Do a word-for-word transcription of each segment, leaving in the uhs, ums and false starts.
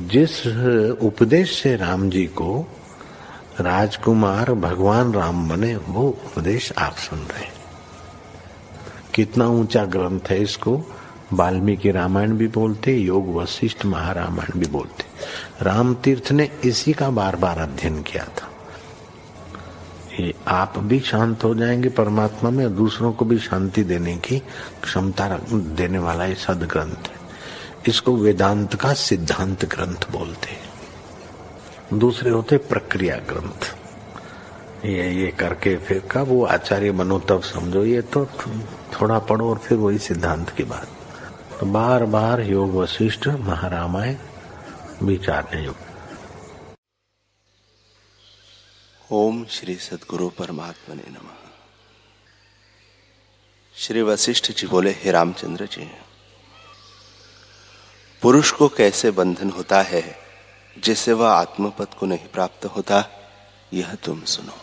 जिस उपदेश से राम जी को राजकुमार भगवान राम बने, वो उपदेश आप सुन रहे हैं। कितना ऊंचा ग्रंथ है, इसको वाल्मीकि रामायण भी बोलते, योग वशिष्ठ महारामायण भी बोलते। राम तीर्थ ने इसी का बार बार अध्ययन किया था। ये आप भी शांत हो जाएंगे परमात्मा में, और दूसरों को भी शांति देने की क्षमता देने वाला ये सदग्रंथ है। इसको वेदांत का सिद्धांत ग्रंथ बोलते हैं। दूसरे होते प्रक्रिया ग्रंथ। ये ये करके फिर कब वो आचार्य बनो तब समझो, ये तो थोड़ा पढ़ो और फिर वही सिद्धांत की बात। तो बार बार योग वशिष्ठ महारामायण विचारने योग। ओम श्री सद्गुरु परमात्मा ने नमः। श्री वशिष्ठ जी बोले, हे रामचंद्र जी, पुरुष को कैसे बंधन होता है जिससे वह आत्मपद को नहीं प्राप्त होता, यह तुम सुनो।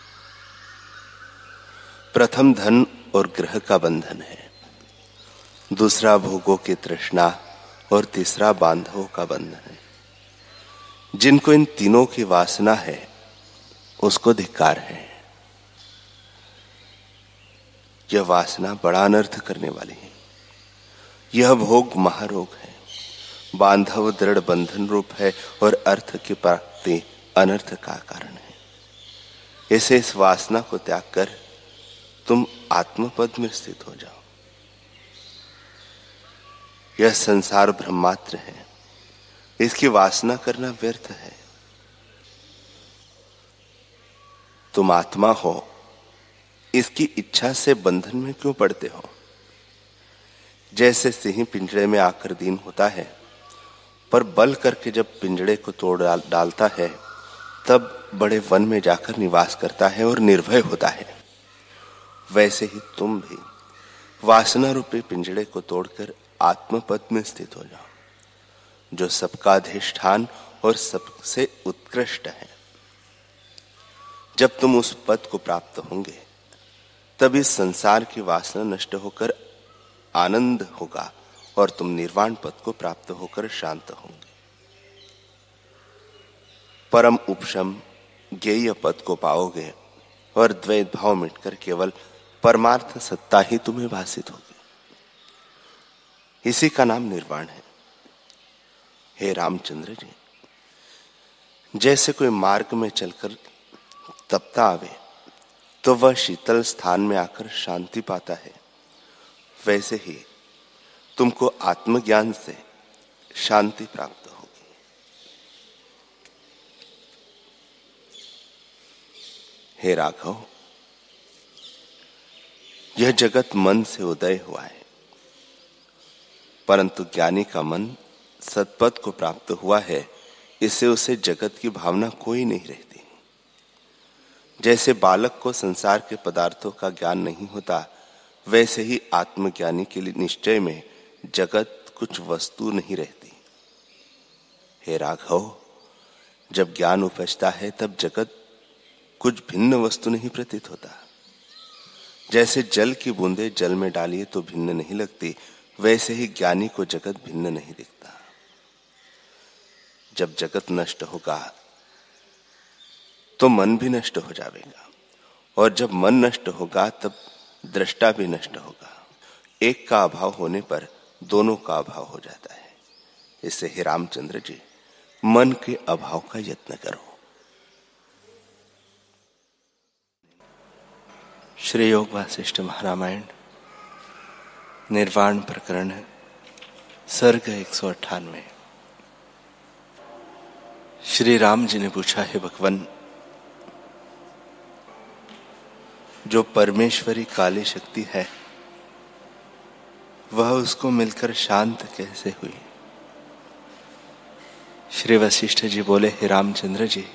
प्रथम धन और ग्रह का बंधन है, दूसरा भोगों की तृष्णा और तीसरा बांधवों का बंधन है। जिनको इन तीनों की वासना है उसको धिक्कार है। यह वासना बड़ा अनर्थ करने वाली है। यह भोग महारोग है, बांधव दृढ़ बंधन रूप है और अर्थ की प्राप्ति अनर्थ का कारण है। इसे इस वासना को त्याग कर तुम आत्मपद में स्थित हो जाओ। यह संसार ब्रह्मात्र है, इसकी वासना करना व्यर्थ है। तुम आत्मा हो, इसकी इच्छा से बंधन में क्यों पड़ते हो? जैसे सिंह पिंजड़े में आकर दीन होता है, पर बल करके जब पिंजड़े को तोड़ डाल, डालता है तब बड़े वन में जाकर निवास करता है और निर्भय होता है। वैसे ही तुम भी वासना रूपी पिंजड़े को तोड़कर आत्मपद में स्थित हो जाओ, जो सबका अधिष्ठान और सबसे उत्कृष्ट है। जब तुम उस पद को प्राप्त होंगे तब इस संसार की वासना नष्ट होकर आनंद होगा और तुम निर्वाण पद को प्राप्त होकर शांत होंगे। परम उपशम ज्ञेय पद को पाओगे और द्वैत भाव मिटकर केवल परमार्थ सत्ता ही तुम्हें भासित होगी। इसी का नाम निर्वाण है। हे रामचंद्र जी, जैसे कोई मार्ग में चलकर तपता आवे तो वह शीतल स्थान में आकर शांति पाता है, वैसे ही तुमको आत्मज्ञान से शांति प्राप्त होगी। हे राघव, यह जगत मन से उदय हुआ है, परंतु ज्ञानी का मन सत्पथ को प्राप्त हुआ है, इससे उसे जगत की भावना कोई नहीं रहती। जैसे बालक को संसार के पदार्थों का ज्ञान नहीं होता, वैसे ही आत्मज्ञानी के लिए निश्चय में जगत कुछ वस्तु नहीं रहती। हे राघव, जब ज्ञान उपजता है तब जगत कुछ भिन्न वस्तु नहीं प्रतीत होता। जैसे जल की बूंदे जल में डालिए तो भिन्न नहीं लगती, वैसे ही ज्ञानी को जगत भिन्न नहीं दिखता। जब जगत नष्ट होगा तो मन भी नष्ट हो जाएगा, और जब मन नष्ट होगा तब दृष्टा भी नष्ट होगा। एक का अभाव होने पर दोनों का अभाव हो जाता है। इससे हे रामचंद्र जी, मन के अभाव का यत्न करो। श्री योग वशिष्ठ महारामायण निर्वाण प्रकरण सर्ग एक सौ अट्ठानवे। श्री राम जी ने पूछा, है भगवान, जो परमेश्वरी काली शक्ति है वह उसको मिलकर शांत कैसे हुई? श्री वशिष्ठ जी बोले, हे रामचंद्र जी,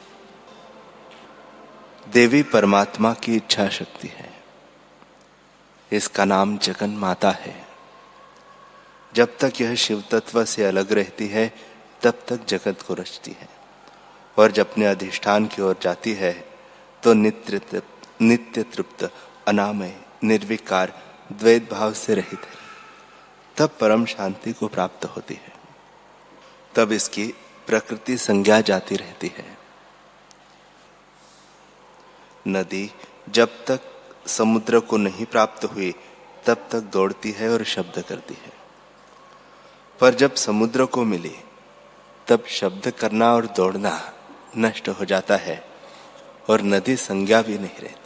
देवी परमात्मा की इच्छा शक्ति है। इसका नाम जगन माता है। जब तक यह शिव तत्व से अलग रहती है तब तक जगत को रचती है, और जब अपने अधिष्ठान की ओर जाती है तो नित्य तृप्त नित्य तृप्त अनामय निर्विकार द्वैत भाव से रहित है। तब परम शांति को प्राप्त होती है। तब इसकी प्रकृति संज्ञा जाती रहती है। नदी जब तक समुद्र को नहीं प्राप्त हुई तब तक दौड़ती है और शब्द करती है, पर जब समुद्र को मिली तब शब्द करना और दौड़ना नष्ट हो जाता है और नदी संज्ञा भी नहीं रहती।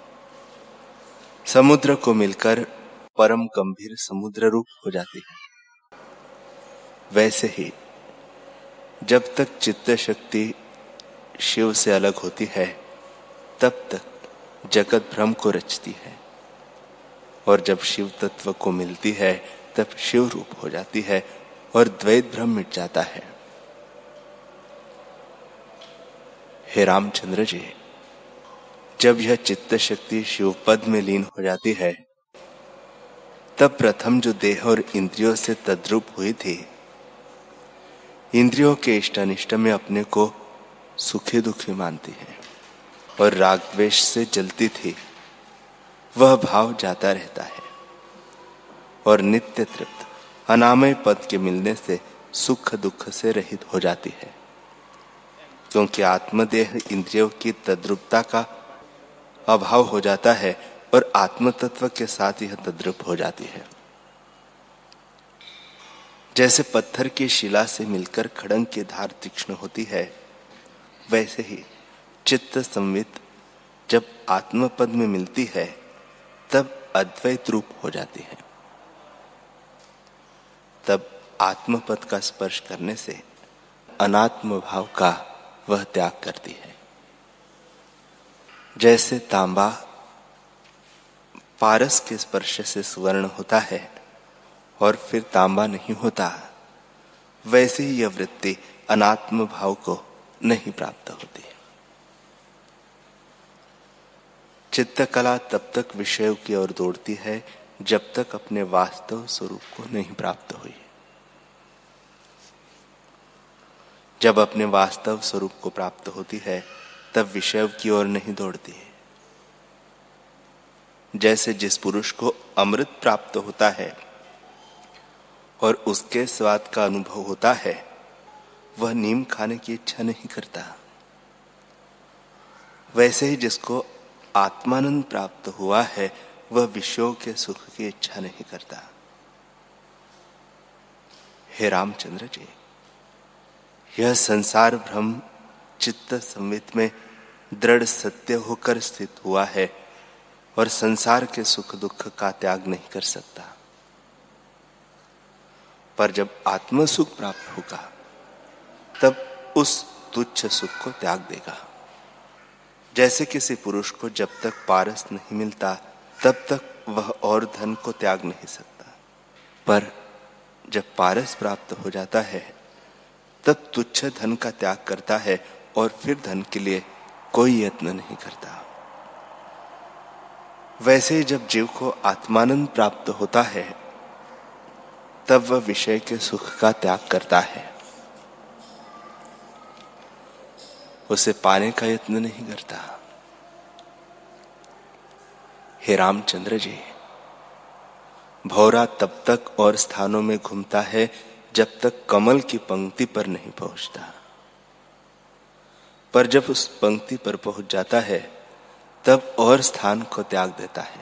समुद्र को मिलकर परम गंभीर समुद्र रूप हो जाती है। वैसे ही जब तक चित्त शक्ति शिव से अलग होती है तब तक जगत भ्रम को रचती है, और जब शिव तत्व को मिलती है तब शिव रूप हो जाती है और द्वैत भ्रम मिट जाता है। हे रामचंद्र जी, जब यह चित्त शक्ति शिव पद में लीन हो जाती है तब प्रथम जो देह और इंद्रियों से तद्रूप हुई थी, इंद्रियों के इष्ट अनिष्ट में अपने को सुखी दुखी मानती है और राग द्वेष से जलती थी, वह भाव जाता रहता है और नित्य तृप्त अनामय पद के मिलने से सुख दुख से रहित हो जाती है, क्योंकि आत्मदेह इंद्रियों की तद्रूपता का अभाव हो जाता है और आत्म तत्व के साथ यह तद्रूप हो जाती है। जैसे पत्थर की शिला से मिलकर खड़ंग की धार तीक्ष्ण होती है, वैसे ही चित्त संवित जब आत्मपद में मिलती है तब अद्वैत रूप हो जाती है। तब आत्मपद का स्पर्श करने से अनात्म भाव का वह त्याग करती है। जैसे तांबा पारस के स्पर्श से सुवर्ण होता है और फिर तांबा नहीं होता, वैसे ही यह वृत्ति अनात्म भाव को नहीं प्राप्त होती है। चित्तकला तब तक विषयों की ओर दौड़ती है जब तक अपने वास्तव स्वरूप को नहीं प्राप्त हुई। जब अपने वास्तव स्वरूप को प्राप्त होती है तब विषयों की ओर नहीं दौड़ती है। जैसे जिस पुरुष को अमृत प्राप्त होता है और उसके स्वाद का अनुभव होता है, वह नीम खाने की इच्छा नहीं करता। वैसे ही जिसको आत्मानंद प्राप्त हुआ है वह विषयों के सुख की इच्छा नहीं करता। हे रामचंद्र जी, यह संसार भ्रम चित्त संवित में दृढ़ सत्य होकर स्थित हुआ है और संसार के सुख दुख का त्याग नहीं कर सकता। पर जब आत्म सुख प्राप्त होगा तब उस तुच्छ सुख को त्याग देगा। जैसे किसी पुरुष को जब तक पारस नहीं मिलता तब तक वह और धन को त्याग नहीं सकता, पर जब पारस प्राप्त हो जाता है तब तुच्छ धन का त्याग करता है और फिर धन के लिए कोई यत्न नहीं करता। वैसे ही जब जीव को आत्मानंद प्राप्त होता है तब वह विषय के सुख का त्याग करता है, उसे पाने का यत्न नहीं करता। हे रामचंद्र जी, भौरा तब तक और स्थानों में घूमता है जब तक कमल की पंक्ति पर नहीं पहुंचता, पर जब उस पंक्ति पर पहुंच जाता है तब और स्थान को त्याग देता है।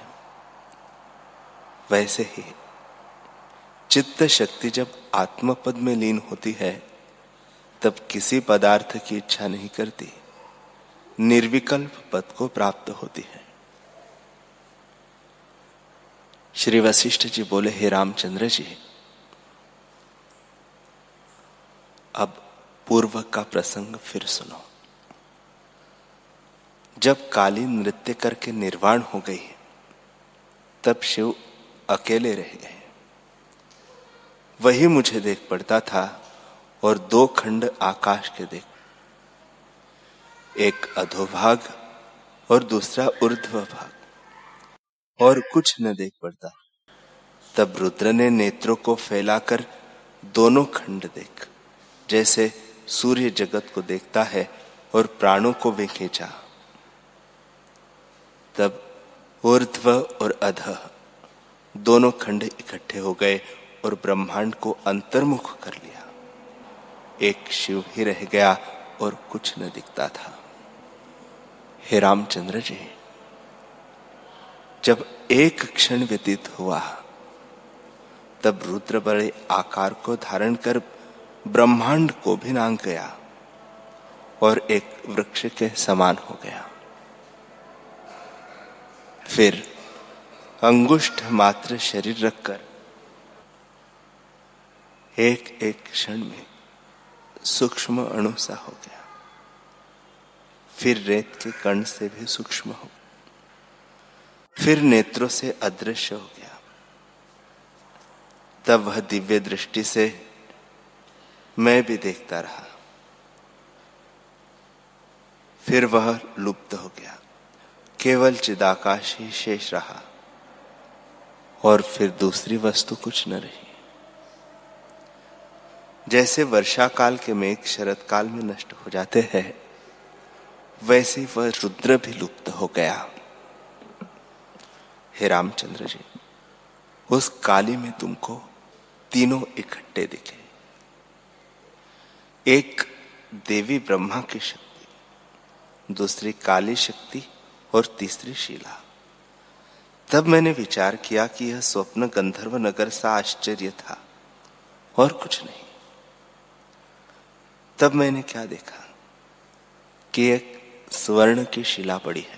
वैसे ही चित्त शक्ति जब आत्मपद में लीन होती है तब किसी पदार्थ की इच्छा नहीं करती, निर्विकल्प पद को प्राप्त होती है। श्री वशिष्ठ जी बोले, हे रामचंद्र जी, अब पूर्व का प्रसंग फिर सुनो। जब काली नृत्य करके निर्वाण हो गई तब शिव अकेले रह गए। वही मुझे देख पड़ता था और दो खंड आकाश के देख, एक अधोभाग और दूसरा ऊर्ध्व भाग, और कुछ न देख पड़ता। तब रुद्र ने नेत्रों को फैलाकर दोनों खंड देख, जैसे सूर्य जगत को देखता है और प्राणों को वे खींचा। तब ऊर्ध्व और अधः दोनों खंड इकट्ठे हो गए और ब्रह्मांड को अंतर्मुख कर लिया। एक शिव ही रह गया और कुछ न दिखता था। हे रामचंद्र जी, जब एक क्षण व्यतीत हुआ तब रुद्र बड़े आकार को धारण कर ब्रह्मांड को भी नांग गया और एक वृक्ष के समान हो गया। फिर अंगुष्ठ मात्र शरीर रखकर एक एक क्षण में सूक्ष्म अणु सा हो गया। फिर रेत के कण से भी सूक्ष्म हो गया। फिर नेत्रों से अदृश्य हो गया। तब वह दिव्य दृष्टि से मैं भी देखता रहा। फिर वह लुप्त हो गया। केवल चिदाकाश ही शेष रहा और फिर दूसरी वस्तु कुछ न रही। जैसे वर्षा काल के मेघ शरद काल में नष्ट हो जाते हैं, वैसे वह रुद्र भी लुप्त हो गया। हे रामचंद्र जी, उस काली में तुमको तीनों इकट्ठे दिखे। एक देवी ब्रह्मा की शक्ति, दूसरी काली शक्ति और तीसरी शीला। तब मैंने विचार किया कि यह स्वप्न गंधर्व नगर सा आश्चर्य था और कुछ नहीं। तब मैंने क्या देखा कि एक स्वर्ण की शिला पड़ी है।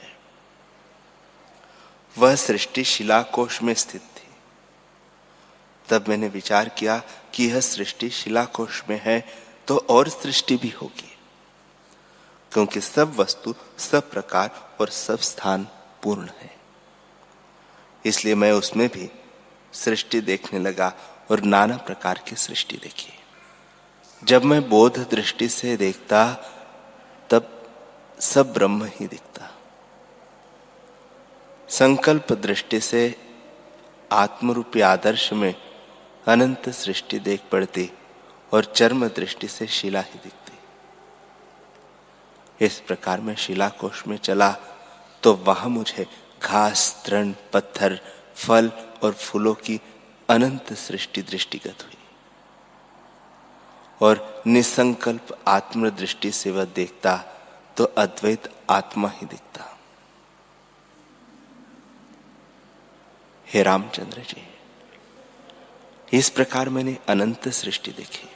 वह सृष्टि शिला कोश में स्थित थी। तब मैंने विचार किया कि यह सृष्टि शिला कोश में है तो और सृष्टि भी होगी, क्योंकि सब वस्तु सब प्रकार और सब स्थान पूर्ण है। इसलिए मैं उसमें भी सृष्टि देखने लगा और नाना प्रकार की सृष्टि देखी। जब मैं बोध दृष्टि से देखता तब सब ब्रह्म ही दिखता। संकल्प दृष्टि से आत्मरूपी आदर्श में अनंत सृष्टि देख पड़ती और चर्म दृष्टि से शिला ही दिखती। इस प्रकार मैं शिला कोश में चला तो वहां मुझे घास, तृण, पत्थर, फल और फूलों की अनंत सृष्टि दृष्टिगत हुई और निसंकल्प आत्म दृष्टि से वह देखता तो अद्वैत आत्मा ही दिखता। हे रामचंद्र जी, इस प्रकार मैंने अनंत सृष्टि देखी।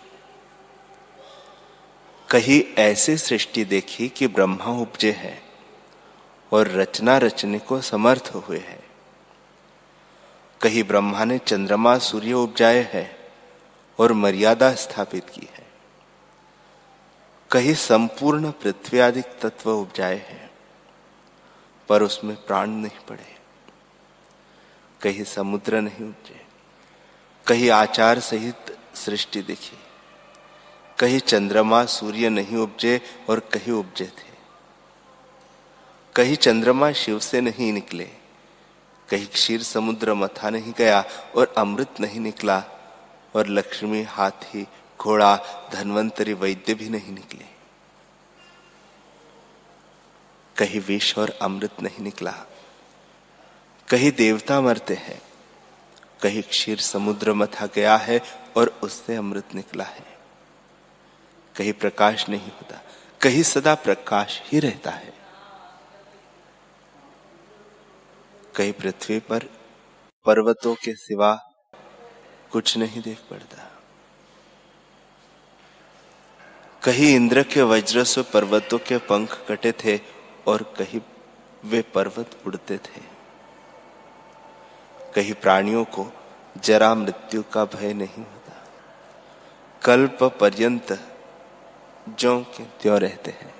कहीं ऐसी सृष्टि देखी कि ब्रह्मा उपजे है और रचना रचने को समर्थ हुए हैं। कहीं ब्रह्मा ने चंद्रमा सूर्य उपजाए है और मर्यादा स्थापित की है। कहीं संपूर्ण पृथ्वी आदि तत्व उपजाए हैं पर उसमें प्राण नहीं पड़े। कहीं समुद्र नहीं उपजे। कहीं आचार सहित सृष्टि दिखी। कहीं चंद्रमा सूर्य नहीं उपजे और कहीं उपजे थे। कहीं चंद्रमा शिव से नहीं निकले। कहीं क्षीर समुद्र मथा नहीं गया और अमृत नहीं निकला और लक्ष्मी, हाथी, घोड़ा, धन्वंतरी, वैद्य भी नहीं निकले। कहीं विष और अमृत नहीं निकला। कहीं देवता मरते हैं। कहीं क्षीर समुद्र मथा गया है और उससे अमृत निकला है। कहीं प्रकाश नहीं होता, कहीं सदा प्रकाश ही रहता है। कहीं पृथ्वी पर पर्वतों के सिवा कुछ नहीं देख पड़ता। कहीं इंद्र के वज्र से पर्वतों के पंख कटे थे और कहीं वे पर्वत उड़ते थे। कहीं प्राणियों को जरा मृत्यु का भय नहीं होता। कल्प पर्यंत ज्यों के त्यों रहते हैं।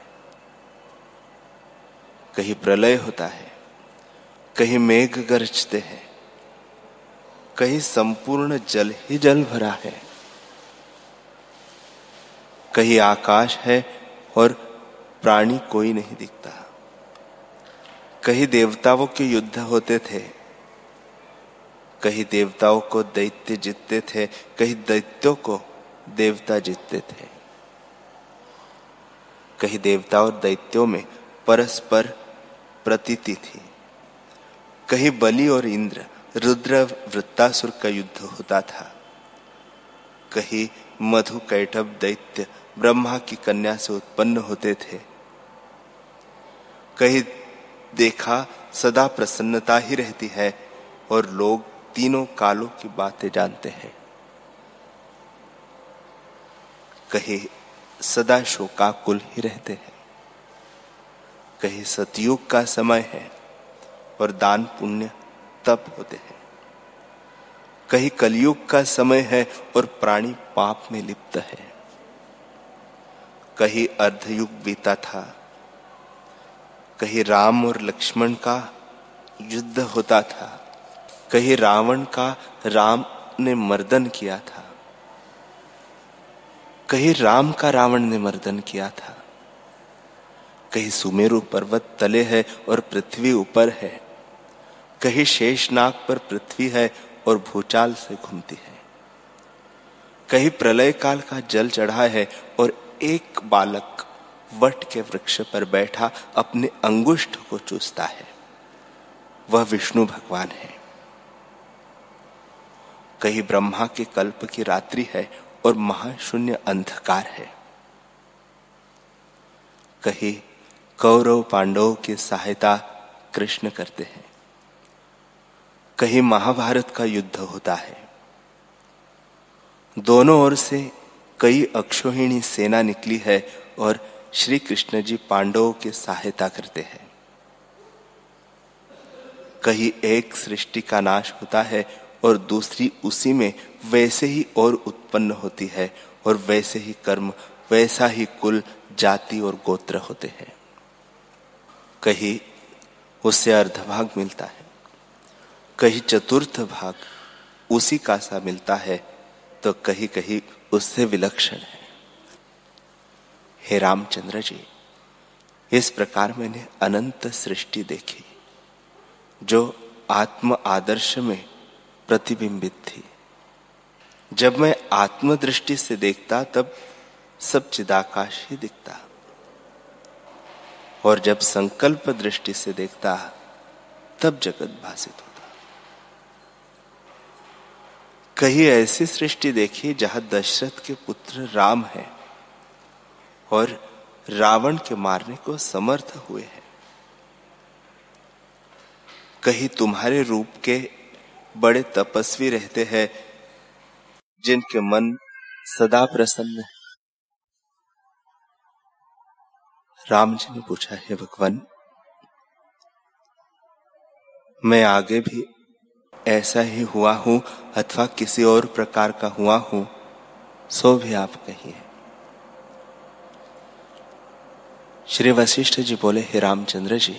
कहीं प्रलय होता है, कहीं मेघ गरजते हैं, कहीं संपूर्ण जल ही जल भरा है। कहीं आकाश है और प्राणी कोई नहीं दिखता। कहीं देवताओं के युद्ध होते थे, कहीं देवताओं को दैत्य जीतते थे, कहीं दैत्यों को देवता जीतते थे। कहीं देवता और दैत्यों में परस्पर प्रतीति थी। कहीं बलि और इंद्र, रुद्र वृत्तासुर का युद्ध होता था। कहीं मधु कैटभ दैत्य ब्रह्मा की कन्या से उत्पन्न होते थे। कहीं देखा सदा प्रसन्नता ही रहती है और लोग तीनों कालों की बातें जानते हैं। कहीं सदा शोकाकुल ही रहते हैं। कहीं सतयुग का समय है और दान पुण्य तप होते हैं। कहीं कलयुग का समय है और प्राणी पाप में लिप्त है। कहीं अर्धयुग बीता था। कहीं राम और लक्ष्मण का युद्ध होता था। कहीं रावण का राम ने मर्दन किया था। कहीं राम का रावण ने मर्दन किया था। कहीं सुमेरु पर्वत तले है और पृथ्वी ऊपर है। कहीं शेषनाग पर पृथ्वी है और भूचाल से घूमती है। कहीं प्रलय काल का जल चढ़ा है और एक बालक वट के वृक्ष पर बैठा अपने अंगुष्ठ को चूसता है। वह विष्णु भगवान है। कहीं ब्रह्मा के कल्प की रात्रि है और महाशून्य अंधकार है। कहीं कौरव पांडवों की सहायता कृष्ण करते हैं। कहीं महाभारत का युद्ध होता है। दोनों ओर से कई अक्षौहिणी सेना निकली है और श्री कृष्ण जी पांडवों की सहायता करते हैं। कहीं एक सृष्टि का नाश होता है और दूसरी उसी में वैसे ही और उत्पन्न होती है और वैसे ही कर्म, वैसा ही कुल, जाति और गोत्र होते हैं। कहीं उससे अर्धभाग मिलता है, कहीं चतुर्थ भाग उसी का सा मिलता है, तो कहीं कहीं उससे विलक्षण है। हे रामचंद्र जी, इस प्रकार मैंने अनंत सृष्टि देखी जो आत्म आदर्श में प्रतिबिंबित थी। जब मैं आत्म दृष्टि से देखता तब सब चिदाकाश ही दिखता, और जब संकल्प दृष्टि से देखता तब जगत भासित होता। कहीं ऐसी सृष्टि देखी जहां दशरथ के पुत्र राम है और रावण के मारने को समर्थ हुए हैं। कहीं तुम्हारे रूप के बड़े तपस्वी रहते हैं जिनके मन सदा प्रसन्न है। राम जी ने पूछा, है भगवान, मैं आगे भी ऐसा ही हुआ हूं अथवा किसी और प्रकार का हुआ हूं, सो भी आप कहिए। श्री वशिष्ठ जी बोले, हे रामचंद्र जी,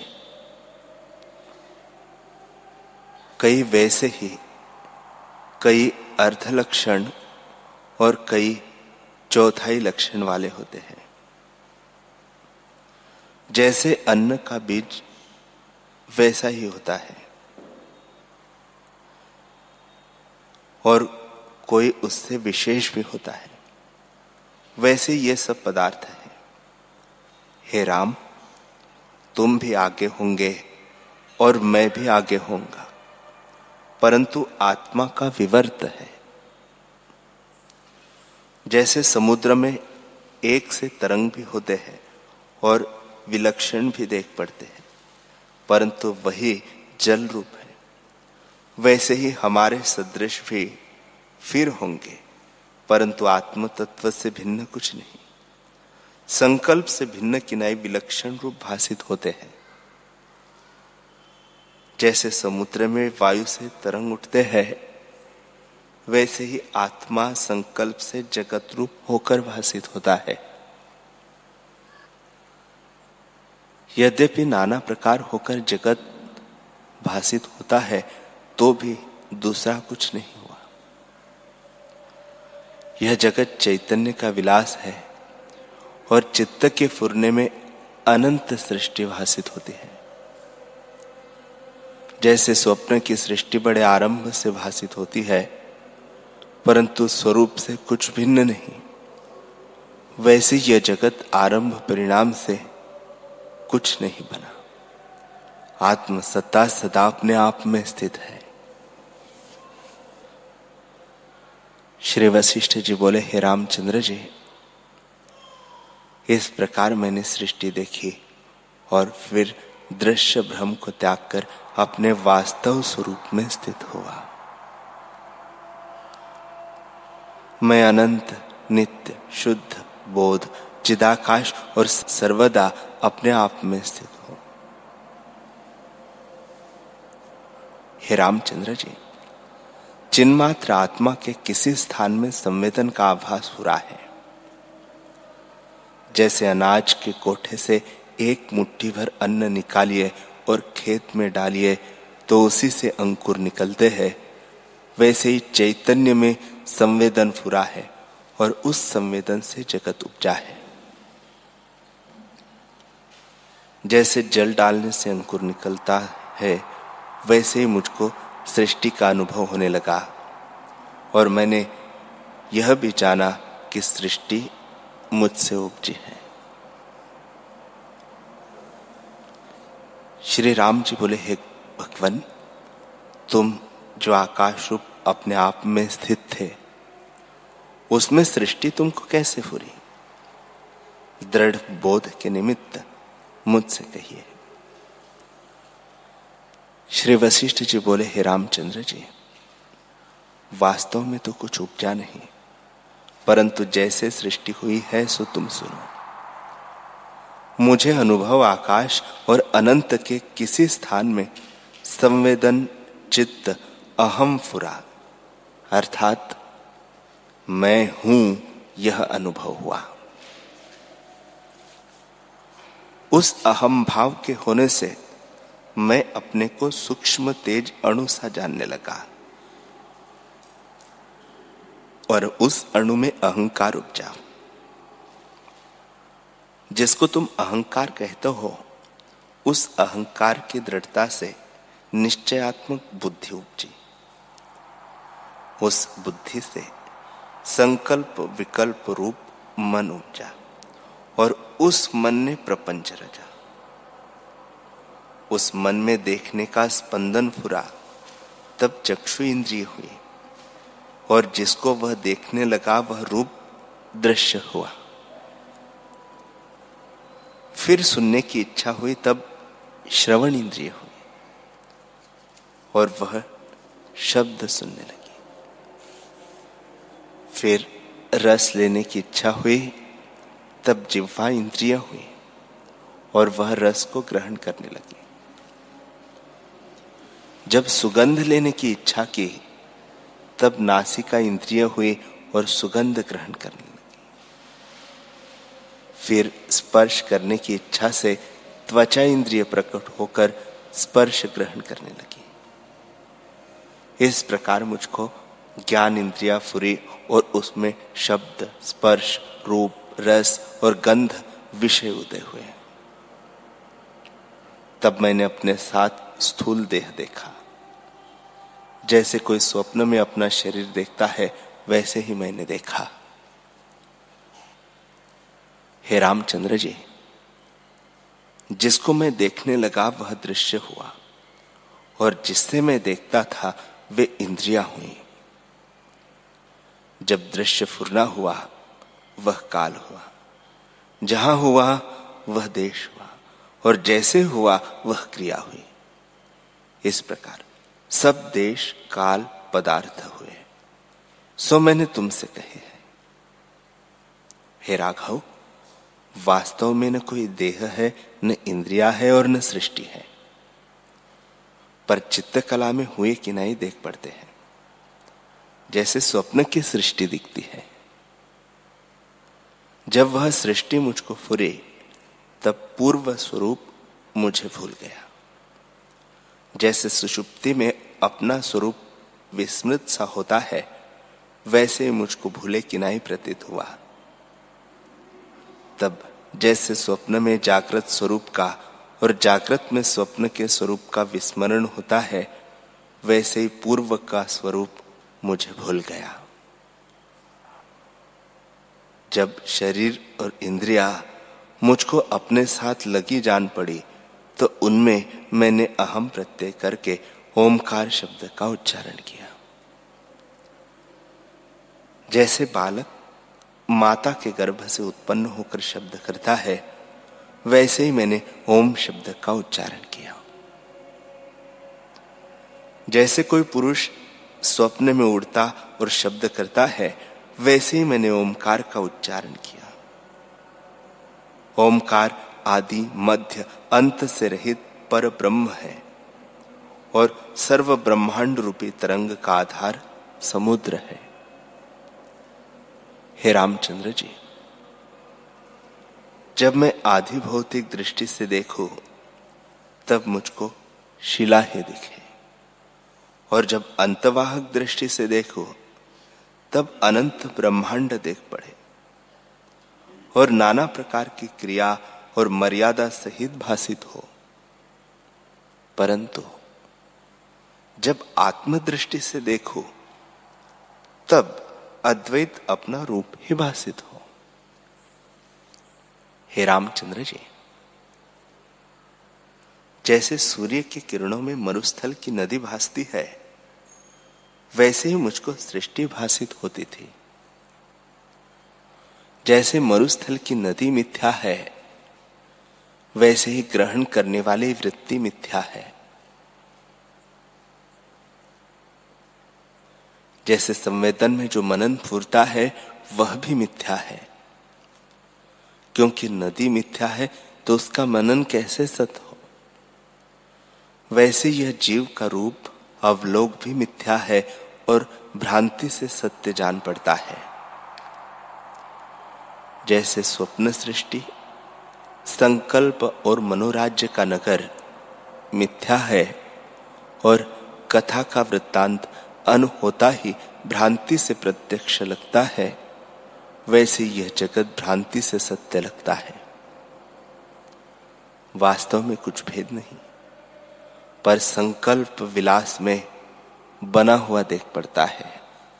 कई वैसे ही कई अर्ध लक्षण और कई चौथाई लक्षण वाले होते हैं। जैसे अन्न का बीज वैसा ही होता है और कोई उससे विशेष भी होता है, वैसे ये सब पदार्थ है। हे राम, तुम भी आगे होंगे और मैं भी आगे होऊंगा, परंतु आत्मा का विवर्त है। जैसे समुद्र में एक से तरंग भी होते हैं और विलक्षण भी देख पड़ते हैं, परंतु वही जल रूप है, वैसे ही हमारे सदृश भी फिर होंगे, परंतु आत्म तत्व से भिन्न कुछ नहीं। संकल्प से भिन्न किनाई विलक्षण रूप भासित होते हैं। जैसे समुद्र में वायु से तरंग उठते हैं, वैसे ही आत्मा संकल्प से जगत रूप होकर भासित होता है। यद्यपि नाना प्रकार होकर जगत भासित होता है, तो भी दूसरा कुछ नहीं हुआ। यह जगत चैतन्य का विलास है और चित्त के फुरने में अनंत सृष्टि भासित होती है। जैसे स्वप्न की सृष्टि बड़े आरंभ से भासित होती है, परंतु स्वरूप से कुछ भिन्न नहीं, वैसे यह जगत आरंभ परिणाम से कुछ नहीं बना। आत्म सत्ता सदा अपने आप में स्थित है। श्री वशिष्ठ जी बोले, हे रामचंद्र जी, इस प्रकार मैंने सृष्टि देखी और फिर दृश्य भ्रम को त्याग कर अपने वास्तव स्वरूप में स्थित हुआ। मैं अनंत, नित्य, शुद्ध, बोध, चिदाकाश और सर्वदा अपने आप में स्थित हूं। हे रामचंद्र जी, चिन्मात्र आत्मा के किसी स्थान में संवेदन का आभास हो रहा है। जैसे अनाज के कोठे से एक मुट्ठी भर अन्न निकालिए और खेत में डालिए तो उसी से अंकुर निकलते हैं, वैसे ही चैतन्य में संवेदन फुरा है और उस संवेदन से जगत उपजा है। जैसे जल डालने से अंकुर निकलता है, वैसे ही मुझको सृष्टि का अनुभव होने लगा और मैंने यह भी जाना कि सृष्टि मुझसे उपजी है। श्री राम जी बोले, हे भगवान, तुम जो आकाश रूप अपने आप में स्थित थे, उसमें सृष्टि तुमको कैसे फुरी? दृढ़ बोध के निमित्त मुझसे कहिए। श्री वशिष्ठ जी बोले, हे रामचंद्र जी, वास्तव में तो कुछ उपजा नहीं, परंतु जैसे सृष्टि हुई है सो तुम सुनो। मुझे अनुभव आकाश और अनंत के किसी स्थान में संवेदन चित्त अहम फुरा, अर्थात मैं हूं, यह अनुभव हुआ। उस अहम भाव के होने से मैं अपने को सूक्ष्म तेज अणु सा जानने लगा और उस अणु में अहंकार उपजा। जिसको तुम अहंकार कहते हो, उस अहंकार की दृढ़ता से निश्चयात्मक बुद्धि उपजी। उस बुद्धि से संकल्प विकल्प रूप मन उपजा और उस मन ने प्रपंच रचा। उस मन में देखने का स्पंदन फुरा, तब चक्षु इंद्रिय हुई और जिसको वह देखने लगा वह रूप दृश्य हुआ। फिर सुनने की इच्छा हुई, तब श्रवण इंद्रिय हुई और वह शब्द सुनने लगी। फिर रस लेने की इच्छा हुई, तब जिह्वा इंद्रिय हुई और वह रस को ग्रहण करने लगी। जब सुगंध लेने की इच्छा की, तब नासिका इंद्रिय हुई और सुगंध ग्रहण करने लगी। फिर स्पर्श करने की इच्छा से त्वचा इंद्रिय प्रकट होकर स्पर्श ग्रहण करने लगी। इस प्रकार मुझको ज्ञान इंद्रिया फुरी और उसमें शब्द, स्पर्श, रूप, रस और गंध विषय उदय हुए। तब मैंने अपने साथ स्थूल देह देखा। जैसे कोई स्वप्न में अपना शरीर देखता है, वैसे ही मैंने देखा। हे रामचंद्र जी, जिसको मैं देखने लगा वह दृश्य हुआ और जिससे मैं देखता था वे इंद्रियां हुई। जब दृश्य फुरना हुआ वह काल हुआ, जहां हुआ वह देश हुआ और जैसे हुआ वह क्रिया हुई। इस प्रकार सब देश काल पदार्थ हुए, सो मैंने तुमसे कहे हैं। हे राघव, वास्तव में न कोई देह है, न इंद्रिया है और न सृष्टि है, पर चित्त कला में हुए किनाई देख पड़ते हैं। जैसे स्वप्न की सृष्टि दिखती है, जब वह सृष्टि मुझको फुरे तब पूर्व स्वरूप मुझे भूल गया। जैसे सुषुप्ति में अपना स्वरूप विस्मृत सा होता है, वैसे मुझको भूले किनाई प्रतीत हुआ। तब जैसे स्वप्न में जागृत स्वरूप का और जागृत में स्वप्न के स्वरूप का विस्मरण होता है, वैसे ही पूर्व का स्वरूप मुझे भूल गया। जब शरीर और इंद्रिया मुझको अपने साथ लगी जान पड़ी, तो उनमें मैंने अहम प्रत्यय करके ओमकार शब्द का उच्चारण किया। जैसे बालक माता के गर्भ से उत्पन्न होकर शब्द करता है, वैसे ही मैंने ओम शब्द का उच्चारण किया। जैसे कोई पुरुष स्वप्न में उड़ता और शब्द करता है, वैसे ही मैंने ओमकार का उच्चारण किया। ओमकार आदि मध्य अंत से रहित पर ब्रह्म है और सर्व ब्रह्मांड रूपी तरंग का आधार समुद्र है। हे रामचंद्र जी, जब मैं आधि भौतिक दृष्टि से देखूं तब मुझको शिला ही दिखे, और जब अंतवाहक दृष्टि से देखूं तब अनंत ब्रह्मांड देख पड़े और नाना प्रकार की क्रिया और मर्यादा सहित भासित हो। परंतु जब आत्मदृष्टि से देखो तब अद्वैत अपना रूप ही भासित हो। हे रामचंद्र जी, जैसे सूर्य की किरणों में मरुस्थल की नदी भासती है, वैसे ही मुझको सृष्टि भासित होती थी। जैसे मरुस्थल की नदी मिथ्या है, वैसे ही ग्रहण करने वाली वृत्ति मिथ्या है। जैसे संवेदन में जो मनन फूरता है, वह भी मिथ्या है। क्योंकि नदी मिथ्या है तो उसका मनन कैसे सत हो। वैसे यह जीव का रूप अवलोक भी मिथ्या है और भ्रांति से सत्य जान पड़ता है। जैसे स्वप्न सृष्टि, संकल्प और मनोराज्य का नगर मिथ्या है और कथा का वृत्तांत अन होता ही भ्रांति से प्रत्यक्ष लगता है, वैसे यह जगत भ्रांति से सत्य लगता है। वास्तव में कुछ भेद नहीं, पर संकल्प विलास में बना हुआ देख पड़ता है।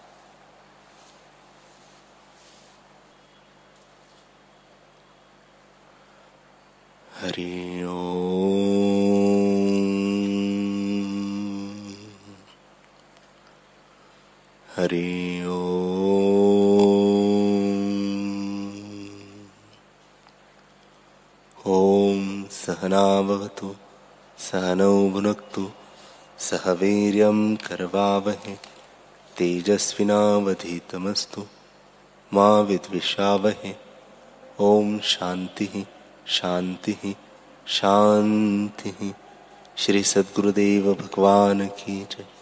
हरि ओम। हरि ओम। ओम सहना भवतु सहनौ भुनक्तु सह वीर्यं करवावहै तेजस्विनावधीतमस्तु मा विद्विषावहै। ओम शांति शांति शांति। श्री सद्गुरुदेव भगवान की जय।